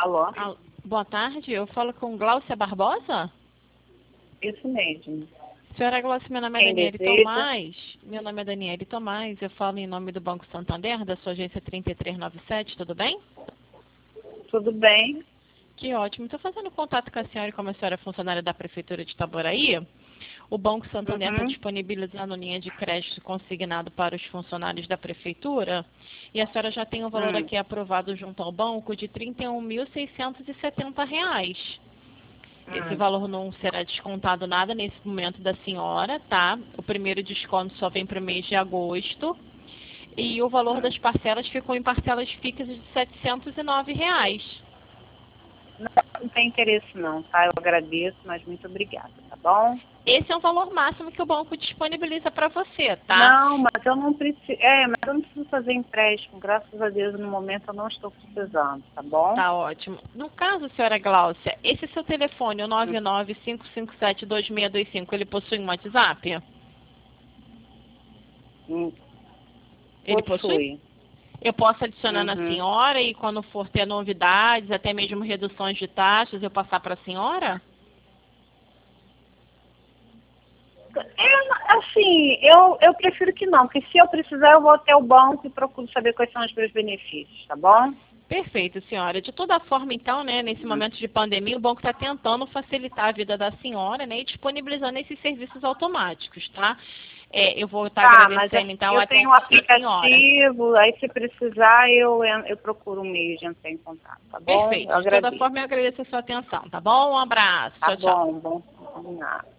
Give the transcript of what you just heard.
Alô? Boa tarde, eu falo com Gláucia Barbosa? Isso mesmo. Senhora Gláucia, meu nome é Quem Daniele deseja? Tomás. Meu nome é Daniele Tomás, eu falo em nome do Banco Santander, da sua agência 3397, tudo bem? Tudo bem? Que ótimo. Estou fazendo contato com a senhora e como a senhora é funcionária da Prefeitura de Itaboraí. O Banco Santander está disponibilizando linha de crédito consignado para os funcionários da Prefeitura e a senhora já tem um valor aqui aprovado junto ao banco de R$ 31.670. Esse valor não será descontado nada nesse momento da senhora, tá? O primeiro desconto só vem para o mês de agosto. E o valor das parcelas ficou em parcelas fixas de R$ 709. Não tem interesse não, tá? Eu agradeço, mas muito obrigada, tá bom? Esse é o valor máximo que o banco disponibiliza para você, tá? Não, mas eu não preciso. Mas eu não preciso fazer empréstimo. Graças a Deus, no momento eu não estou precisando, tá bom? Tá ótimo. No caso, senhora Gláucia, esse seu telefone, o 995572625, ele possui um WhatsApp? Ele possui? Eu posso adicionar na senhora e quando for ter novidades, até mesmo reduções de taxas, eu passar para a senhora? Assim, eu prefiro que não, porque se eu precisar eu vou até o banco e procuro saber quais são os meus benefícios, tá bom? Perfeito, senhora. De toda forma, então, né, nesse momento de pandemia, o banco está tentando facilitar a vida da senhora, né, e disponibilizando esses serviços automáticos, tá? Eu vou estar agradecendo, mas então, eu a tenho um atenção da senhora. aplicativo, aí se precisar eu procuro um meio de entrar em contato, tá bom? Perfeito. Eu De toda agradeço. forma, eu agradeço a sua atenção, tá bom? Um abraço. Tá Tchau, tchau. bom, combinado.